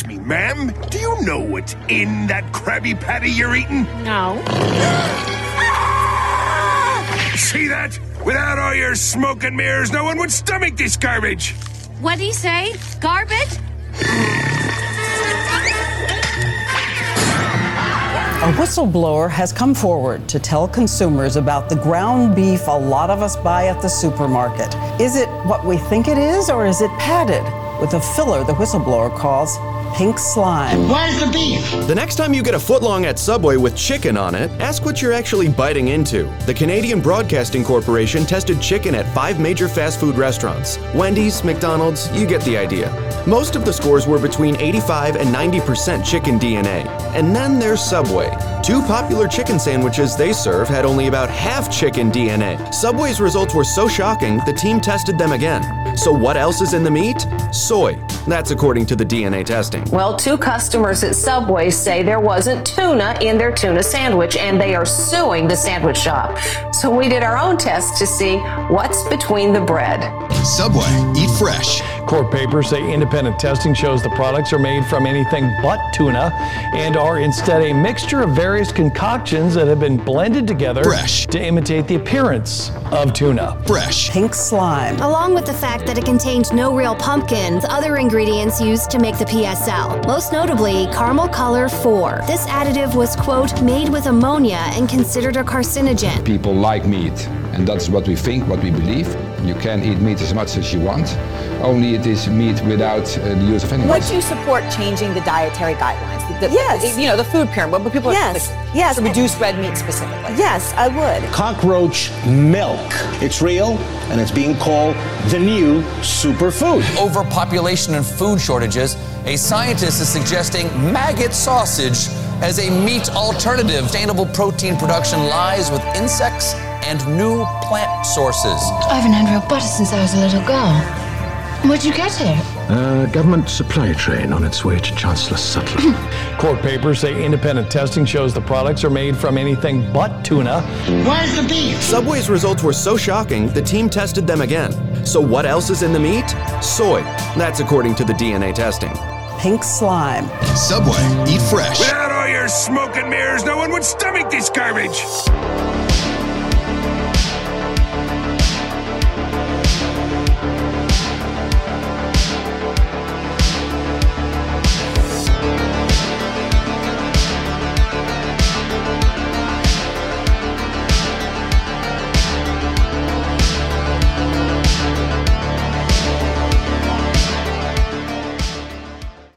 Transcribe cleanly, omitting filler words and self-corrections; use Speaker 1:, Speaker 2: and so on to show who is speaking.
Speaker 1: me, ma'am. Do you know what's in that Krabby Patty you're eating?
Speaker 2: No.
Speaker 1: See that? Without all your smoke and mirrors, no one would stomach this garbage.
Speaker 2: What'd he say? Garbage?
Speaker 3: A whistleblower has come forward to tell consumers about the ground beef a lot of us buy at the supermarket. Is it what we think it is, or is it padded with a filler the whistleblower calls pink slime?
Speaker 4: Where's the beef?
Speaker 5: The next time you get a footlong at Subway with chicken on it, ask what you're actually biting into. The Canadian Broadcasting Corporation tested chicken at 5 major fast food restaurants. Wendy's, McDonald's, you get the idea. Most of the scores were between 85 and 90% chicken DNA. And then there's Subway. 2 popular chicken sandwiches they serve had only about half chicken DNA. Subway's results were so shocking, the team tested them again. So what else is in the meat? Soy. That's according to the DNA testing.
Speaker 6: Well, 2 customers at Subway say there wasn't tuna in their tuna sandwich, and they are suing the sandwich shop. So we did our own test to see what's between the bread.
Speaker 7: Subway, eat fresh.
Speaker 8: Court papers say independent testing shows the products are made from anything but tuna and are instead a mixture of various concoctions that have been blended together
Speaker 7: Fresh.
Speaker 8: to imitate the appearance of tuna.
Speaker 7: Fresh.
Speaker 3: Pink slime.
Speaker 9: Along with the fact that it contained no real pumpkins, other ingredients used to make the PSL, most notably caramel color 4. This additive was, quote, made with ammonia and considered a carcinogen.
Speaker 10: People like meat, and that's what we think, what we believe. You can eat meat as much as you want, only it is meat without the use of animals.
Speaker 11: Would you support changing the dietary guidelines?
Speaker 12: Yes.
Speaker 11: You know, the food pyramid, but people
Speaker 12: yes.
Speaker 11: to reduce red meat specifically.
Speaker 12: Yes, I would.
Speaker 4: Cockroach milk. It's real, and it's being called the new superfood.
Speaker 13: Overpopulation and food shortages, a scientist is suggesting maggot sausage as a meat alternative. Sustainable protein production lies with insects and new plant sources.
Speaker 14: I haven't had real butter since I was a little girl. Where'd you get it?
Speaker 15: Government supply train on its way to Chancellor Sutherland.
Speaker 8: Court papers say independent testing shows the products are made from anything but tuna.
Speaker 4: Where's the beef?
Speaker 5: Subway's results were so shocking, the team tested them again. So what else is in the meat? Soy. That's according to the DNA testing.
Speaker 3: Pink slime.
Speaker 7: Subway, eat fresh.
Speaker 1: Without all your smoke and mirrors, no one would stomach this garbage.